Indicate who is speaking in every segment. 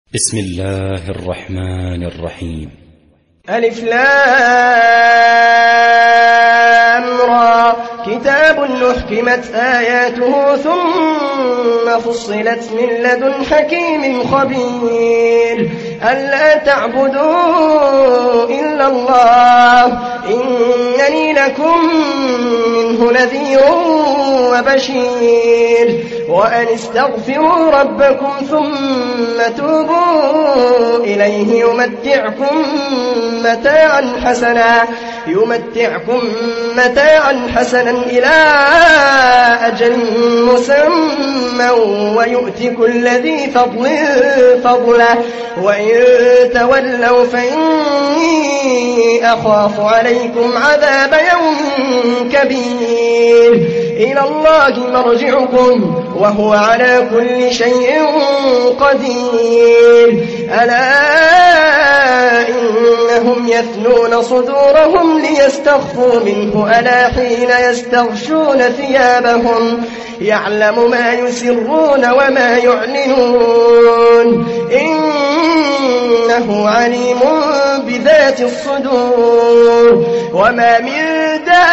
Speaker 1: بسم الله الرحمن الرحيم.
Speaker 2: ألف لام را كتاب أحكمت آياته ثم فصلت من لدن حكيم خبير ألا تعبدوا إلا الله إنني لكم منه نذير وبشير وأن استغفروا ربكم ثم توبوا إليه يمتعكم متاعا حسنا إلى أجل مسمى ويؤتي كل ذي فضل فضله وإن تولوا فإني أخاف عليكم عذاب يوم كبير إلى الله مرجعكم وهو على كل شيء قدير ألا إنهم يثنون صدورهم ليستخفوا منه ألا حين يستغشون ثيابهم يعلم ما يسرون وما يعلنون إنه عليم بذات الصدور وما من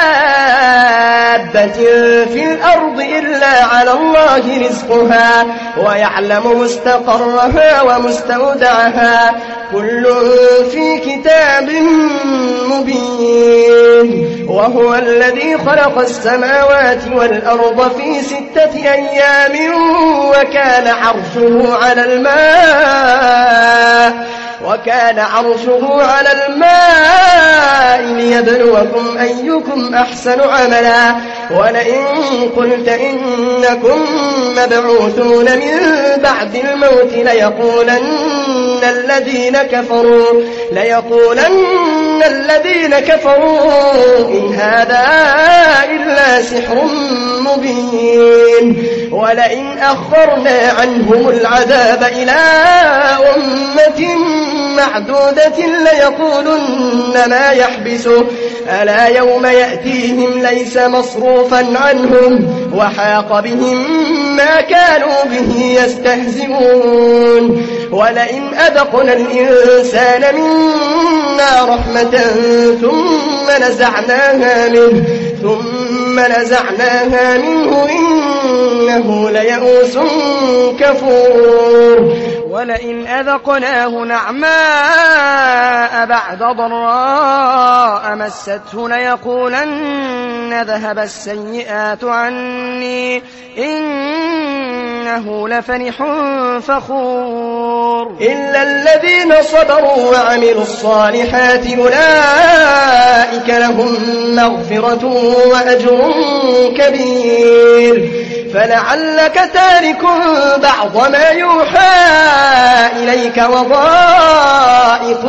Speaker 2: دابة في الأرض إلا على الله رزقها ويعلم مستقرها ومستودعها كل في كتاب مبين وهو الذي خلق السماوات والأرض في 6 أيام وكان عرشه على الماء ليبلوكم أيكم أحسن عملا ولئن قلت إنكم مبعوثون من بعد الموت ليقولن الذين كفروا إن هذا إلا سحر مبين ولئن أخرنا عنهم العذاب إلى أمة معدودة ليقولن ما يحبسه ألا يوم يأتيهم ليس مصروفا عنهم وحاق بهم ما كانوا به يستهزئون ولئن أذقنا الإنسان منا رحمة ثم نزعناها منه إنه ليئوس كفور ولئن أذقناه نعماء بعد ضراء مسته ليقولن ذهب السيئات عني إنه لفرح فخور إلا الذين صبروا وعملوا الصالحات أولئك لهم مغفرة وأجر كبير فلعلك تارك بعض ما يوحى إليك وضائق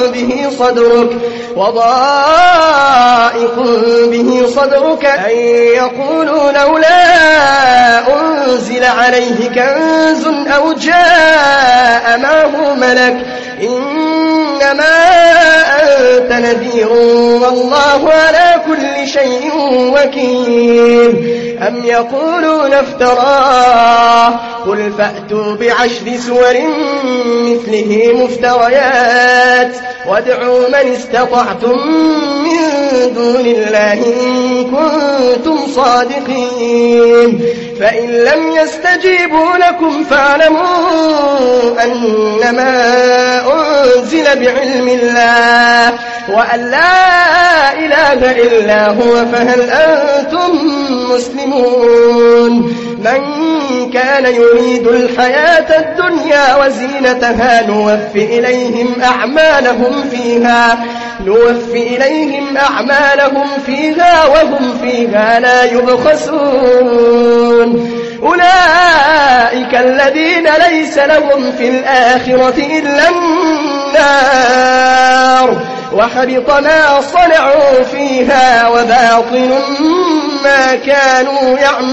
Speaker 2: به صدرك أن يقولوا لولا أنزل عليه كنز أو جاء معه ملك إنما أنت نذير والله على كل شيء وكيل أم يقولون افتراه قل فأتوا ب10 سور مثله مفتريات وادعوا من استطعتم من دون الله إن كنتم صادقين فإن لم يستجيبوا لكم فاعلموا أنما أنزل بعلم الله وأن لا إله إلا هو فهل أنتم مسلمون من كان يريد الحياة الدنيا وزينتها نوفي إليهم أعمالهم فيها وهم فيها لا يبخسون أولئك الذين ليس لهم في الآخرة إلا النار وحبط ما صنعوا فيها وباطل ما كانوا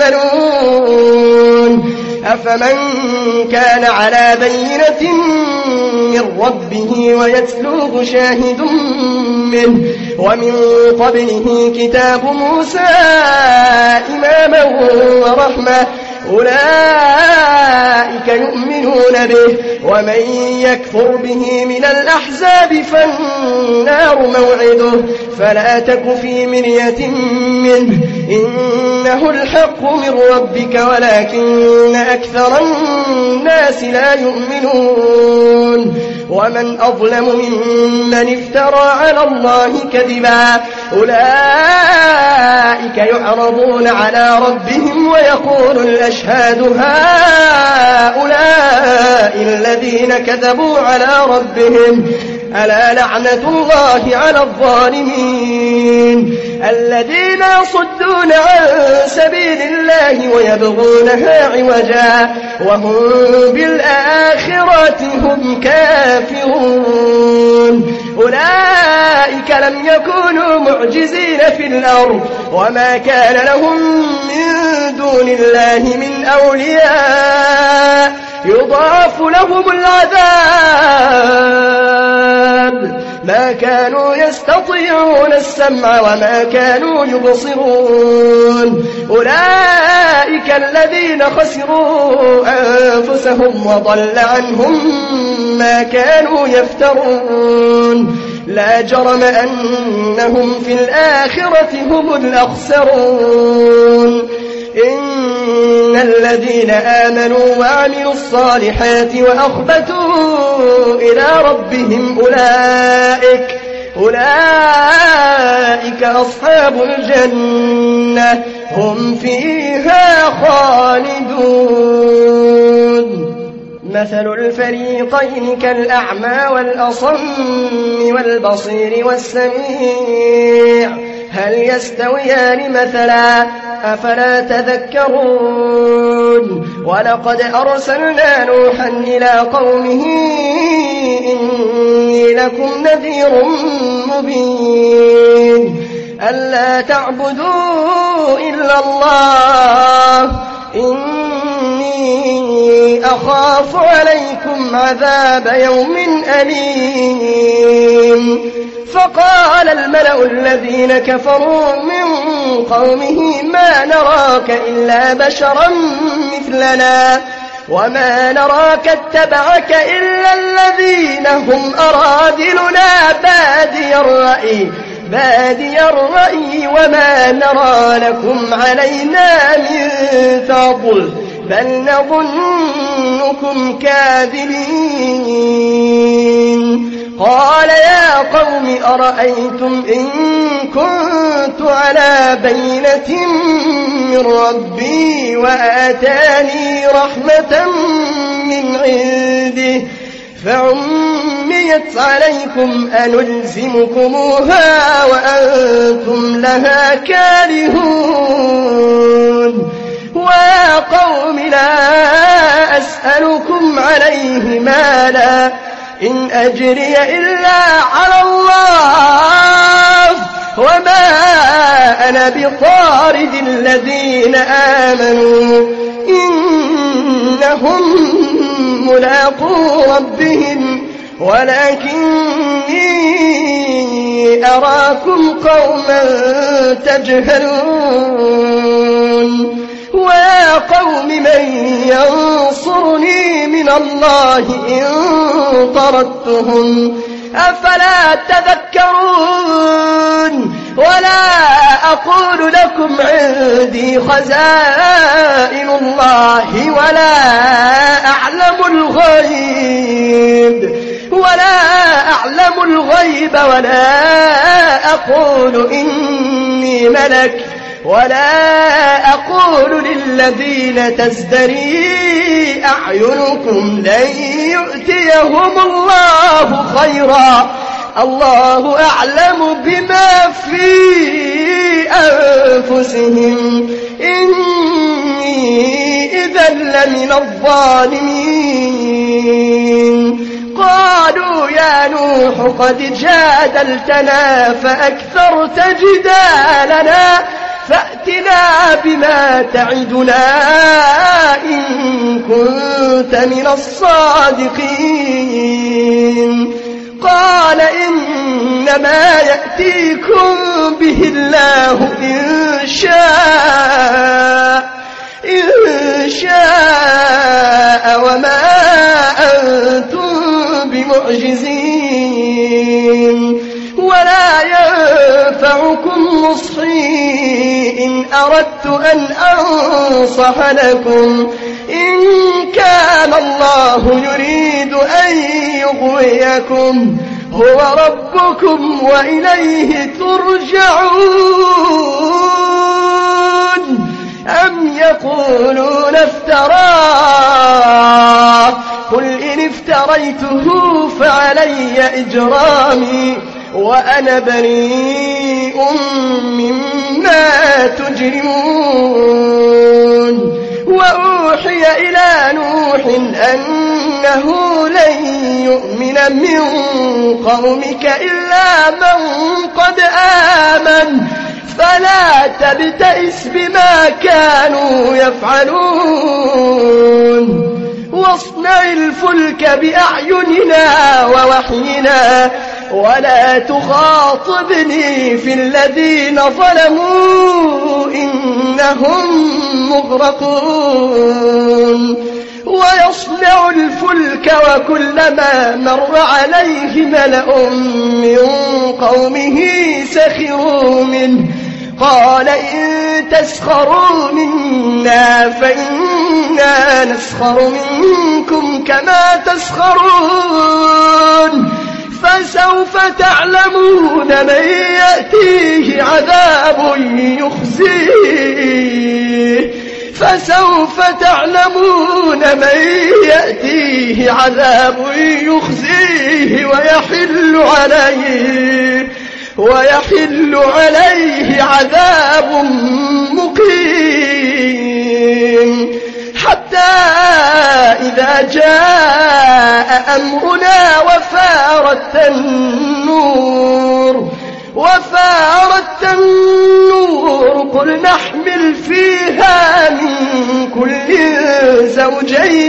Speaker 2: يعملون أفمن كان على بينة من ربه ويتلوه شاهد منه ومن قبله كتاب موسى إماما ورحمة أولئك يؤمنون به، ومن يكفر به من الأحزاب فالنار موعده، فلا تك في مرية منه، إنه الحق من ربك ولكن أكثر الناس لا يؤمنون. ومن أظلم ممن افترى على الله كذبا، أولئك يعرضون على ربهم ويقول الأشهاد هؤلاء الذين كذبوا على ربهم، ألا لعنة الله على الظالمين الذين يصدون عن سبيل الله ويبغونها عوجا وهم بالآخرة هم كافرون. أولئك لم يكونوا معجزين في الأرض وما كان لهم من دون الله من أولياء يضاعف لهم العذاب، ما كانوا يستطيعون السمع وما كانوا يبصرون. أولئك الذين خسروا أنفسهم وضل عنهم ما كانوا يفترون، لا جرم أنهم في الآخرة هم الأخسرون. إن الذين آمنوا وعملوا الصالحات وأخبتوا إلى ربهم أولئك أصحاب الجنة هم فيها خالدون. مثل الفريقين كالأعمى والأصم والبصير والسميع، هل يستويان مثلا؟ أفلا تذكرون. ولقد أرسلنا نوحا إلى قومه إني لكم نذير مبين ألا تعبدوا إلا الله إني أخاف عليكم عذاب يوم أليم. فقال الملأ الذين كفروا من قومه ما نراك إلا بشرا مثلنا وما نراك اتبعك إلا الذين هم أرادلنا بادي الرأي وما نرى لكم علينا من فضل بل نظنكم كاذبين. قال يا قوم أرأيتم إن كنت على بينة من ربي وآتاني رحمة من عنده فعميت عليكم أنلزمكموها وأنتم لها كارهون. ويا قوم لا أسألكم عليه مالا إن أجري إلا على الله وما أنا بطارد الذين آمنوا إنهم ملاقو ربهم ولكني أراكم قوما تجهلون. ويا قوم من ينصرني من الله إن طردتهم أفلا تذكرون. ولا أقول لكم عندي خزائن الله ولا أعلم الغيب ولا أقول إني ملك ولا أقول للذين تزدري أعينكم لن يؤتيهم الله خيرا الله أعلم بما في أنفسهم إني إذا لمن الظالمين. قالوا يا نوح قد جادلتنا فأكثرت جدالنا فأتنا بما تعدنا إن كنت من الصادقين. قال إنما يأتيكم به الله إن شاء وما أنتم بمعجزين ولا ينفعكم نصحي إن أردت أن أنصح لكم إن كان الله يريد أن يغويكم هو ربكم وإليه ترجعون أم يقولون افتراه قل إن افتريته فعلي إجرامي وأنا بريء مما تجرمون وأوحي إلى نوح أنه لن يؤمن من قومك إلا من قد آمن فلا تبتئس بما كانوا يفعلون واصنع الفلك بأعيننا ووحينا ولا تخاطبني في الذين ظلموا إنهم مغرقون ويصنع الفلك وكلما مر عليه ملأ من قومه سخروا منه قال إن تسخروا منا فإنا نسخر منكم كما تسخرون فسوف تعلمون من يأتيه عذاب يخزيه فسوف تعلمون من يأتيه عذاب يخزيه ويحل عليه عذاب مقيم حتى إذا جاء أمرنا وفارت النور قل نحمل فيها من كل زوجين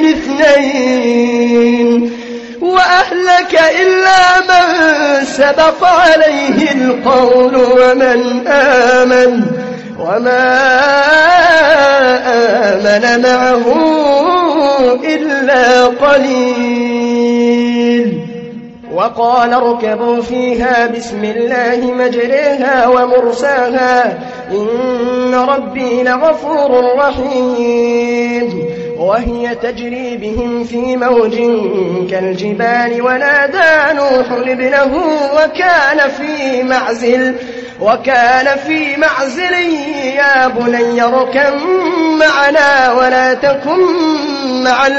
Speaker 2: 2 وأهلك إلا من سبق عليه القول ومن آمن وما آمن معه إلا قليل وقال اركبوا فيها بسم الله مجريها ومرساها إن ربي لغفور رحيم وهي تجري بهم في موج كالجبال ونادى نوح ابنه وكان في معزل يا بني اركب معنا ولا تكن مع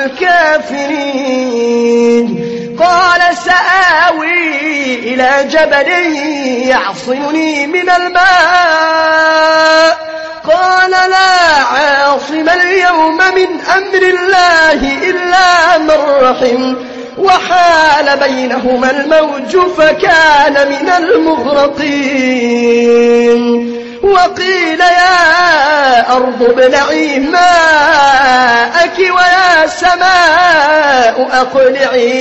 Speaker 2: الكافرين قال سآوي إلى جبل يعصمني من الماء قال لا عاصم اليوم من أمر الله إلا من رحم وحال بينهما الموج فكان من المغرقين وقيل يا أرض ابلعي ماءك ويا سماء أقلعي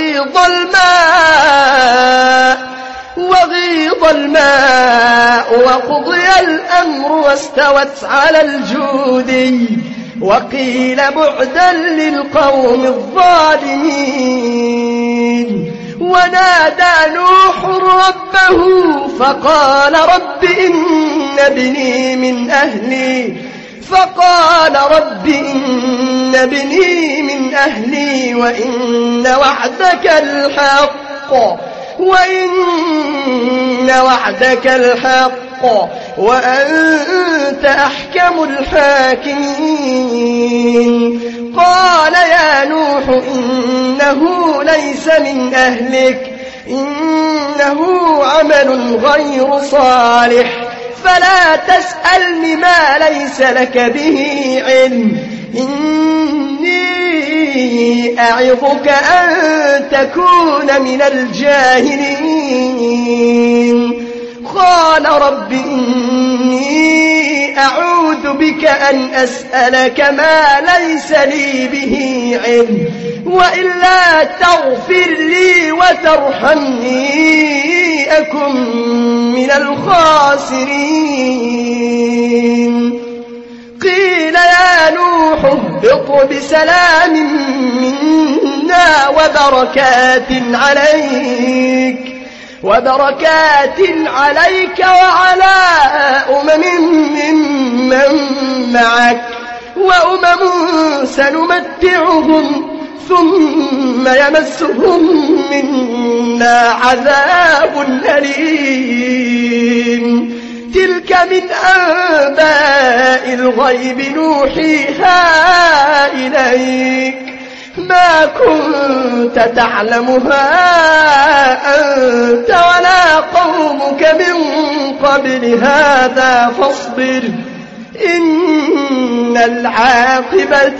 Speaker 2: وغيض الماء وقضي الأمر واستوت على الجودي وقيل بعدا للقوم الظالمين ونادى نوح ربه فقال رب إن ابني من أهلي وإن وعدك الحق وأنت أحكم الحاكمين قال يا نوح إنه ليس من أهلك إنه عمل غير صالح فلا تسألني ما ليس لك به علم إني أعظك أن تكون من الجاهلين قال رب إني أعوذ بك أن أسألك ما ليس لي به علم وإلا تغفر لي وترحمني أكن من الخاسرين قيل يا نوح اهبط بسلام منا وبركات عليك وعلى ممن معك وأمم سنمتعهم ثم يمسهم منا عذاب أليم تلك من أنباء الغيب نوحيها إليك ما كنت تعلمها أنت ولا قومك من قبل هذا فاصبر إن العاقبة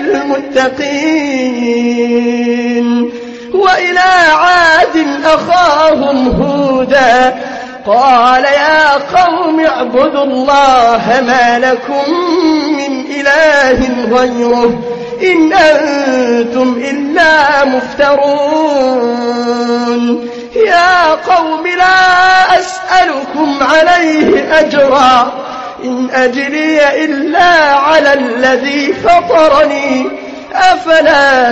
Speaker 2: للمتقين وإلى عاد أخاهم هودا قال يا قوم اعبدوا الله ما لكم من إله غيره إن أنتم إلا مفترون يا قوم لا أسألكم عليه أجرا إن أجري إلا على الذي فطرني أفلا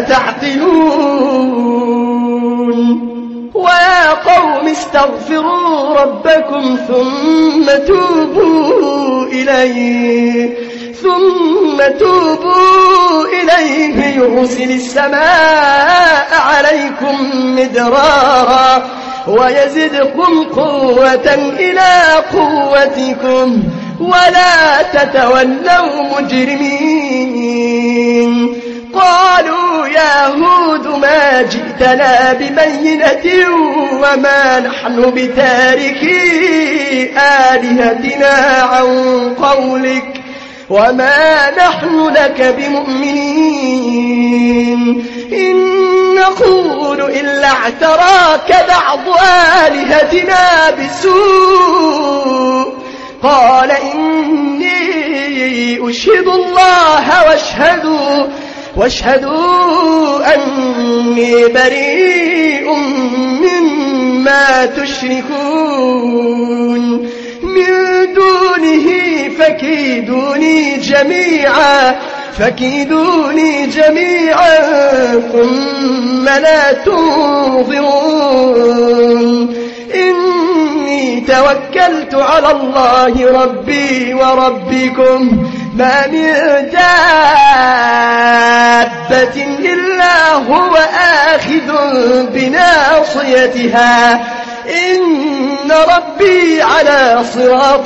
Speaker 2: تعقلون ويا قوم استغفروا ربكم ثم توبوا إليه يرسل السماء عليكم مدرارا ويزدكم قوة إلى قوتكم ولا تتولوا مجرمين قالوا يا هود ما جئتنا ببينة وما نحن بتاركي آلهتنا عن قولك وما نحن لك بمؤمنين إن نقول إلا اعتراك بعض آلهتنا بسوء قال إني أشهد الله واشهدوا أني بريء مما تشركون من دونه فكيدوني جميعا ثم لا تنظرون إني توكلت على الله ربي وربكم ما من دابة إلا هو آخذ بناصيتها إن ربي على صراط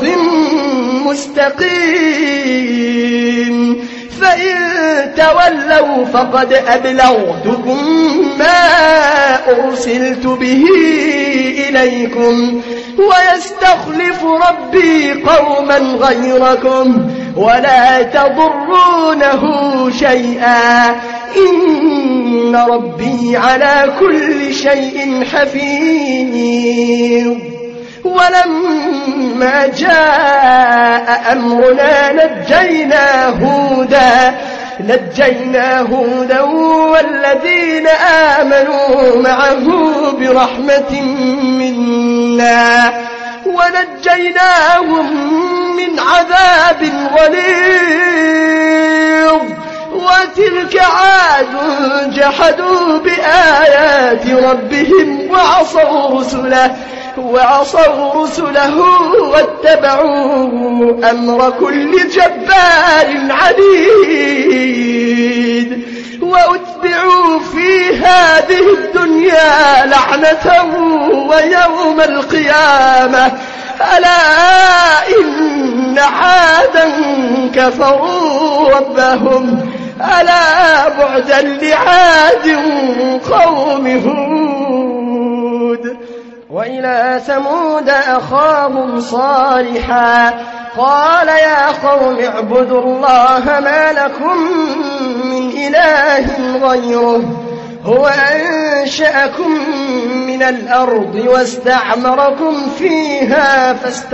Speaker 2: مستقيم فإن تولوا فقد أبلغتكم ما أرسلت به إليكم ويستخلف ربي قوما غيركم ولا تضرونه شيئا إن ربي على كل شيء حفيظ ولما جاء أمرنا نجينا هودا والذين آمنوا معه برحمة منا ونجيناهم من عذاب غليظ وتلك عاد جحدوا بآيات ربهم وعصوا رسله واتبعوا أمر كل جبار عنيد وأتبعوا في هذه الدنيا لعنة ويوم القيامة ألا إن عادا كفروا ربهم ألا بعدا لعاد قوم هود وإلى ثمود أخاهم صالحا قال يا قوم اعبدوا الله ما لكم من إله غيره هو أنشأكم من الأرض واستعمركم فيها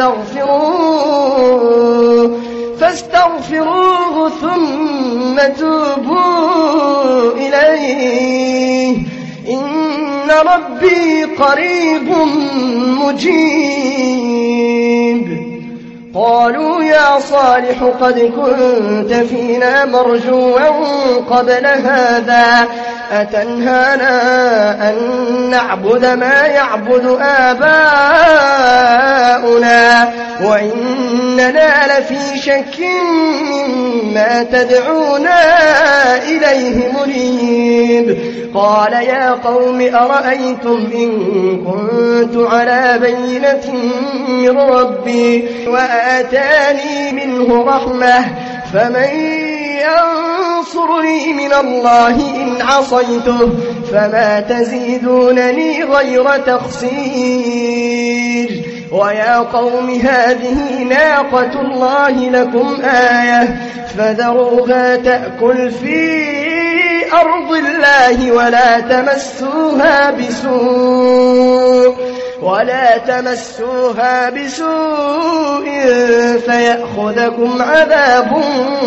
Speaker 2: فاستغفروه ثم توبوا إليه إن ربي قريب مجيب قالوا يا صالح قد كنت فينا مرجوا قبل هذا أتنهانا أن نعبد ما يعبد آباؤنا وإننا لفي شك مما تدعونا إليه مريب. قال يا قوم أرأيتم إن كنت على بينة من ربي وآتاني منه رحمة فمن ينصرني من الله إن عصيته فما تزيدونني غير تخسير. ويا قوم هذه ناقة الله لكم آية فذروها تأكل في أرض الله ولا تمسوها بسوء فيأخذكم عذاب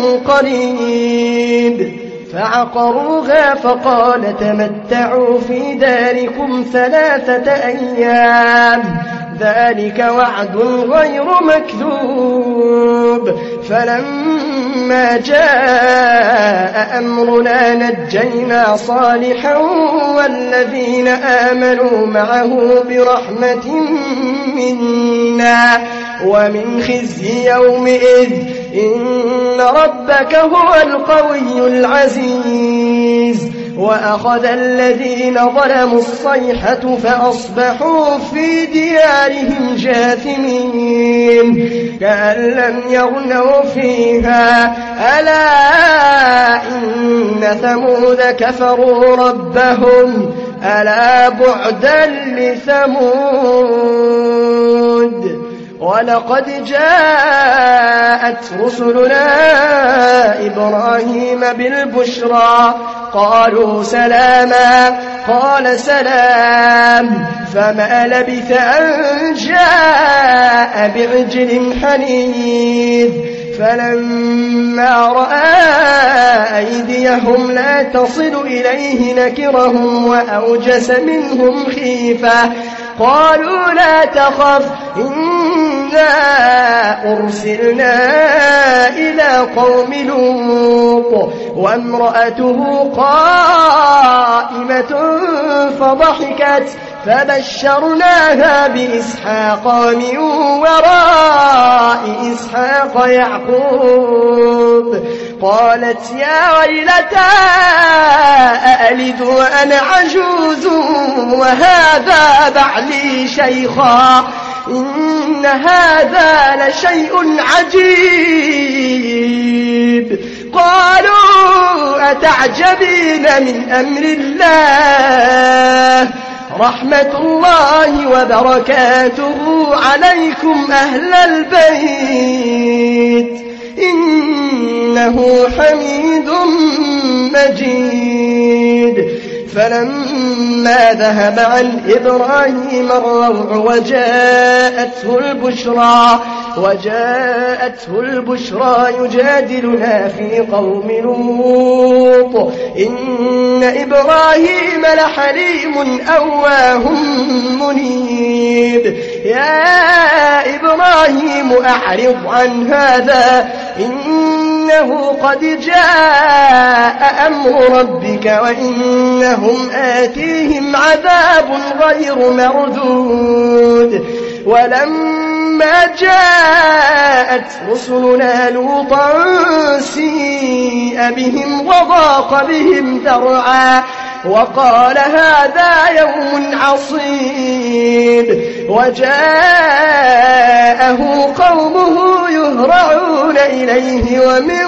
Speaker 2: قريب. فعقروها فقال تمتعوا في داركم 3 أيام ذلك وعد غير مكذوب. فلما جاء أمرنا نجينا صالحا والذين آمنوا معه برحمة منا ومن خزي يومئذ إن ربك هو القوي العزيز. وأخذ الذين ظلموا الصيحة فأصبحوا في ديارهم جاثمين كأن لم يغنوا فيها ألا إن ثمود كفروا ربهم ألا بعدا لثمود. ولقد جاءت رسلنا إبراهيم بالبشرى قالوا سلاما قال سلام فما لبث أن جاء بعجل حنيذ. فلما رأى أيديهم لا تصل إليه نكرهم وأوجس منهم خيفة قالوا لا تخف إنا أرسلنا إلى قوم لوط وامرأته قائمة فضحكت فبشرناها بإسحاق ومن وراء إسحاق يعقوب. قالت يا ويلتى أألد وأنا عجوز وهذا بعلي شيخا إن هذا لشيء عجيب. قالوا أتعجبين من أمر الله رحمة الله وبركاته عليكم أهل البيت إنه حميد مجيد. فلما ذهب عن إبراهيم الروع وجاءته البشرى يجادلنا في قوم لوط إن إبراهيم لحليم أواه منيب. يا إبراهيم أعرض عن هذا إنه قد جاء أمر ربك وإنهم آتيهم عذاب غير مردود. ولما جاءت رسلنا لوطا سيء بهم وضاق بهم ذرعا وقال هذا يوم عصيب. وجاءه قومه يهرعون إليه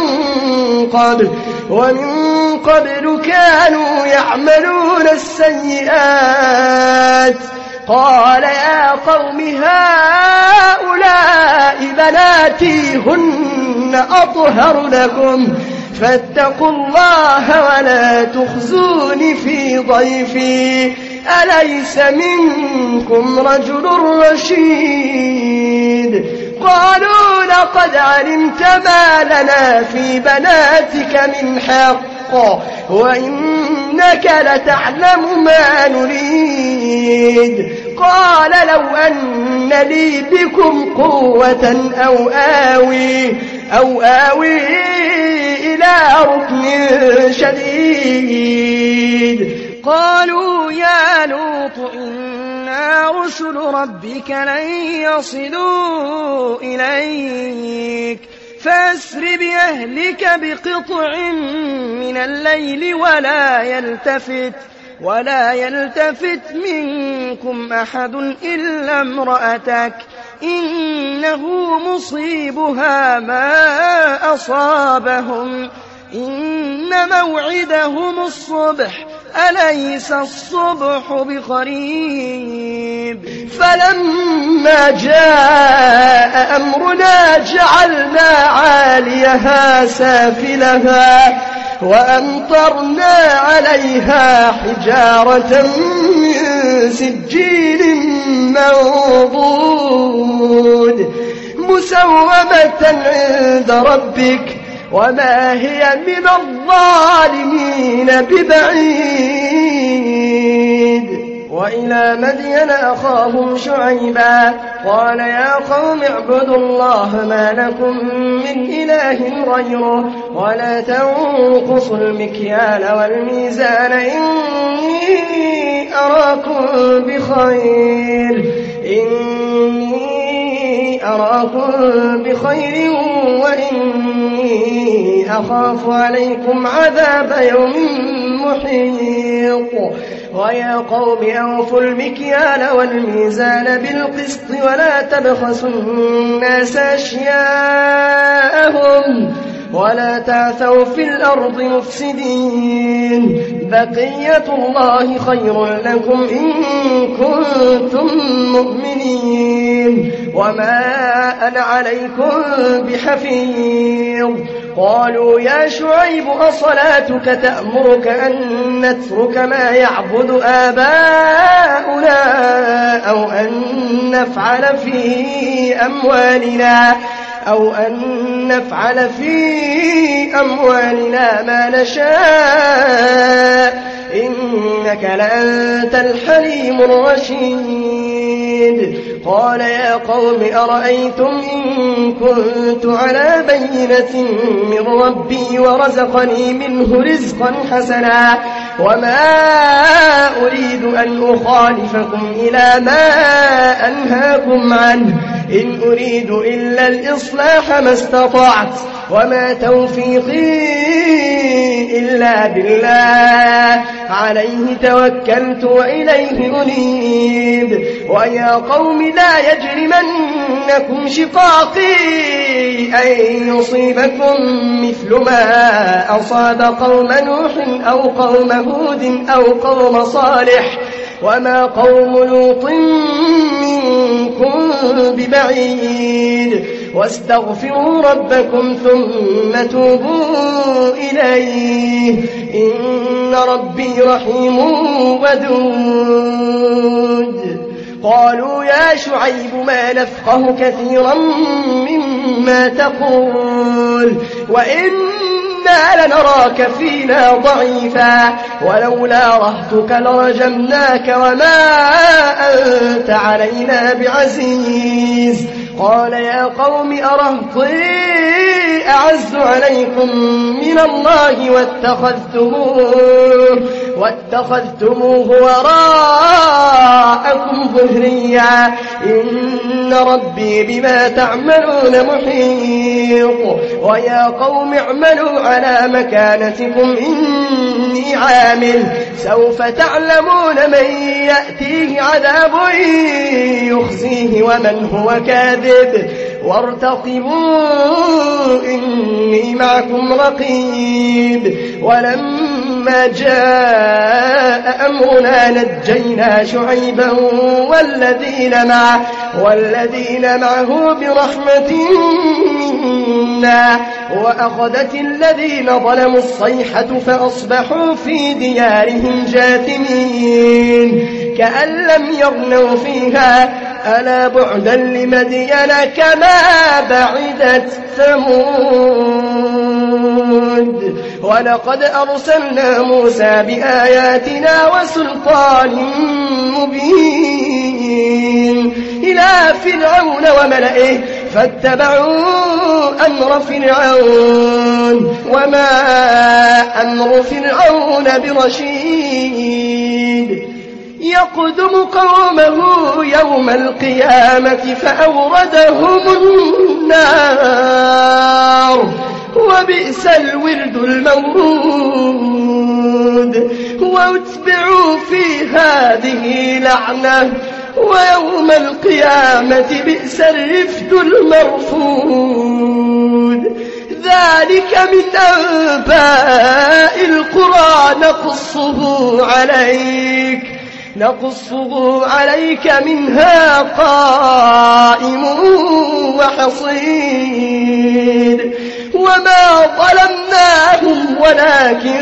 Speaker 2: ومن قبل كانوا يعملون السيئات. قال يا قوم هؤلاء بناتي هن أطهر لكم فاتقوا الله ولا تخزون في ضيفي أليس منكم رجل رشيد. قالوا لقد علمت ما لنا في بناتك من حق وإنك لتعلم ما نريد. قال لو أن لي بكم قوة أو آوي إلى ركن شديد.
Speaker 3: قالوا يا لوط إنا رسل ربك لن يصلوا إليك فأسر بأهلك بقطع من الليل ولا يلتفت منكم أحد إلا امرأتك إنه مصيبها ما أصابهم إن موعدهم الصبح أليس الصبح بقريب.
Speaker 2: فلما جاء أمرنا جعلنا عاليها سافلها وأمطرنا عليها حجارة من سجيل منضود مسومة عند ربك وما هي من الظالمين ببعيد. وإلى مدين أخاهم شعيبا قال يا قوم اعبدوا الله ما لكم من إله غيره ولا تنقصوا المكيال والميزان إني أراكم بخير وإني أخاف عليكم عذاب يوم محيط. ويا قوم أوفوا المكيال والميزان بالقسط ولا تبخسوا الناس أشياءهم ولا تعثوا في الأرض مفسدين. بقية الله خير لكم إن كنتم مؤمنين وما أنا عليكم بحفيظ. قالوا يا شعيب أصلاتك تأمرك أن نترك ما يعبد آباؤنا أو أن نفعل في أموالنا ما نشاء إنك لأنت الحليم الرشيد. قال يا قوم أرأيتم إن كنت على بينة من ربي ورزقني منه رزقا حسنا وما أريد أن أخالفكم إلى ما أنهاكم عنه إن أريد إلا الإصلاح ما استطعت وما توفيقي إلا بالله عليه توكلت وإليه أنيب. ويا قوم لا يجرمنكم شقاقي أن يصيبكم مثل ما أصاب قوم نوح أو قوم هود أو قوم صالح وما قوم لوط منكم ببعيد. واستغفروا ربكم ثم توبوا إليه إن ربي رحيم ودود. قالوا يا شعيب ما نفقه كثيرا مما تقول وإنا لنراك فينا ضعيفا ولولا رهتك لرجمناك وما أنت علينا بعزيز. قال يا قوم أرهطي أعز عليكم من الله واتخذتموه وراءكم ظهريا إن ربي بما تعملون محيط. ويا قوم اعملوا على مكانتكم إني عامل سوف تعلمون من يأتيه عذاب يخزيه ومن هو كاذب وارتقبوا إني معكم رقيب. ولما جاء أمرنا نجينا شعيبا والذين معه برحمة منا وأخذت الذين ظلموا الصيحة فأصبحوا في ديارهم جاثمين كأن لم يغنوا فيها ألا بعدا لمدين كما بعدت ثمود. ولقد أرسلنا موسى بآياتنا وسلطان مبين فرعون وملئه فاتبعوا أمر فرعون وما أمر فرعون برشيد يقدم قومه يوم القيامة فأوردهم النار وبئس الورد المورود واتبعوا في هذه لعنة ويوم القيامة بئس الرفد المرفود ذلك من أنباء القرى نقصه عليك منها قائم وحصيد وما ظلمناهم ولكن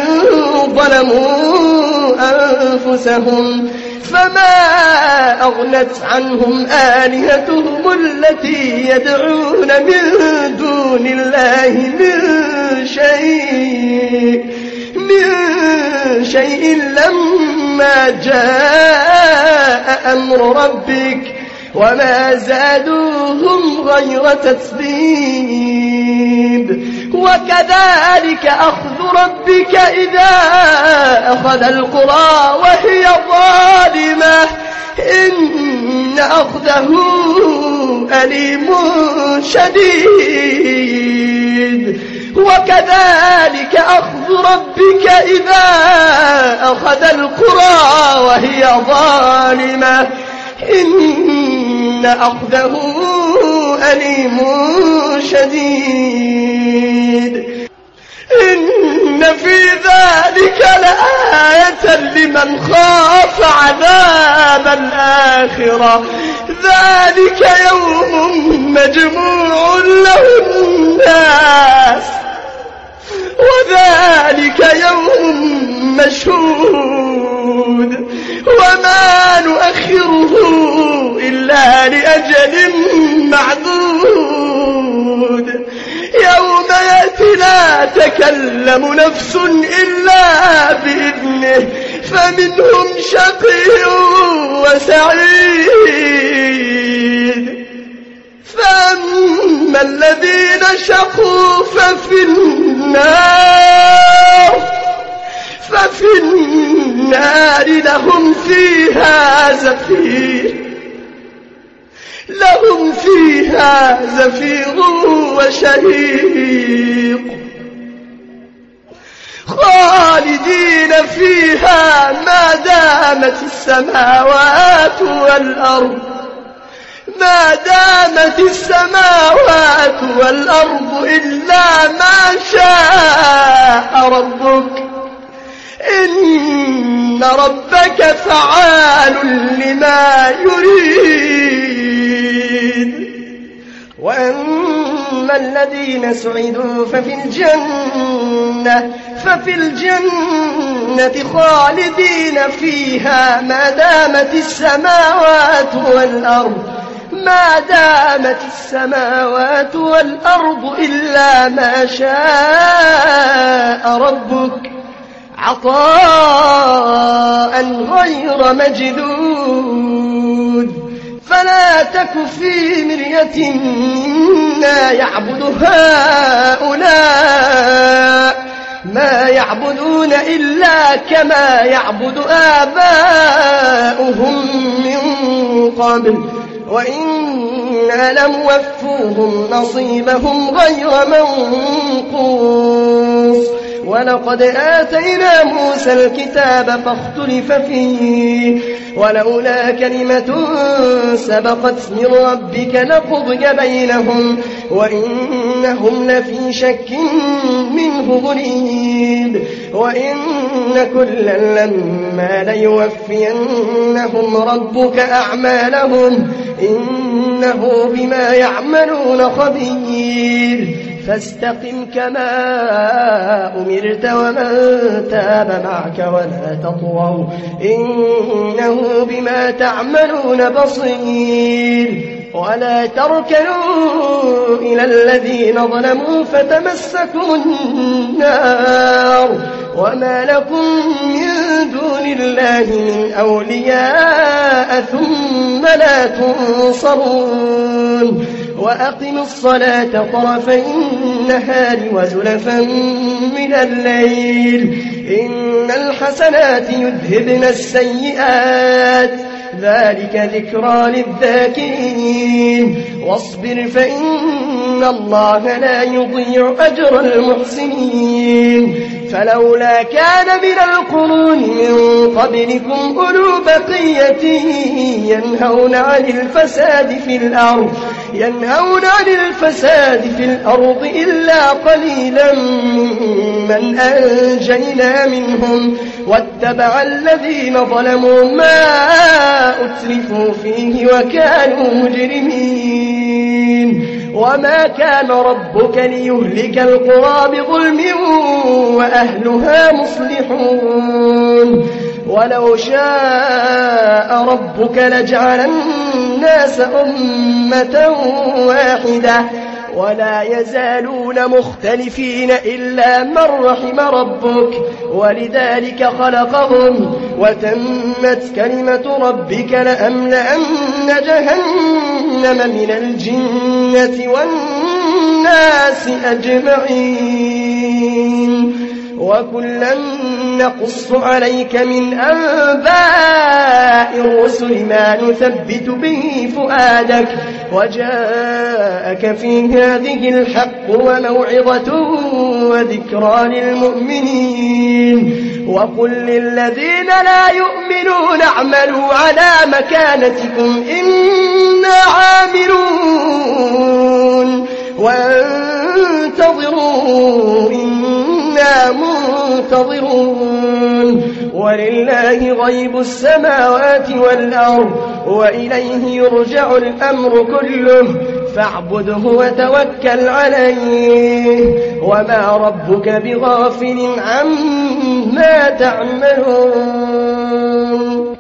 Speaker 2: ظلموا أنفسهم فما أغنت عنهم آلهتهم التي يدعون من دون الله من شيء لما جاء أمر ربك وما زادوهم غير تتبيب وكذلك أخذ ربك إذا أخذ القرى وهي ظالمة إن أخذه أليم شديد وكذلك أخذ ربك إذا أخذ القرى وهي ظالمة إن أخذه أليم شديد إن في ذلك لآية لمن خاف عذاب الآخرة ذلك يوم مجموع له الناس وذلك يوم مشهود وما نؤخره إلا لأجل معدود يوم يأتي لا تكلم نفس إلا بإذنه فمنهم شقي وسعيد فأما الذين شقوا ففي النار لهم فيها زفير وشهيق خالدين فيها ما دامت السماوات والأرض إلا ما شاء ربك إن ربك فعال لما يريد وأما الذين سعدوا ففي الجنة خالدين فيها ما دامت السماوات والأرض إلا ما شاء ربك عطاء غير مجدود فلا تك في مرية مما يعبد هؤلاء ما يعبدون إلا كما يعبد آباؤهم من قبل وإنا لموفوهم نصيبهم غير منقوص ولقد آتينا موسى الكتاب فاختلف فيه ولولا كلمة سبقت من ربك لقضي بينهم وإنهم لفي شك منه مريب وإن كلا لما ليوفينهم ربك أعمالهم إنه بما يعملون خبير فاستقم كما أمرت ومن تاب معك ولا تطغوا إنه بما تعملون بصير ولا تركنوا إلى الذين ظلموا فتمسكوا النار وما لكم من دون الله من أولياء ثم فلا تنصرون وأقم الصلاة طرفي النهار وزلفا من الليل إن الحسنات يذهبن السيئات ذلك ذكرى للذاكرين واصبر فإن الله لا يضيع أجر المحسنين فلولا كان من القرون من قبلكم أولو بقية ينهون عن الفساد في الأرض إلا قليلا ممن أنجينا منهم واتبع الذين ظلموا ما أترفوا فيه وكانوا مجرمين وما كان ربك ليهلك القرى بظلم وأهلها مصلحون ولو شاء ربك لجعل الناس أمة واحدة ولا يزالون مختلفين إلا من رحم ربك ولذلك خلقهم وتمت كلمة ربك لأملأن جهنم من الجنة والناس أجمعين وكلا نقص عليك من أنباء الرسل ما نثبت به فؤادك وجاءك في هذه الحق وموعظة وذكرى للمؤمنين وقل للذين لا يؤمنون اعملوا على مكانتكم إنا عاملون وانتظروا إنا منتظرون ولله غيب السماوات والأرض وإليه يرجع الأمر كله فاعبده وتوكل عليه وما ربك بغافل عما تعملون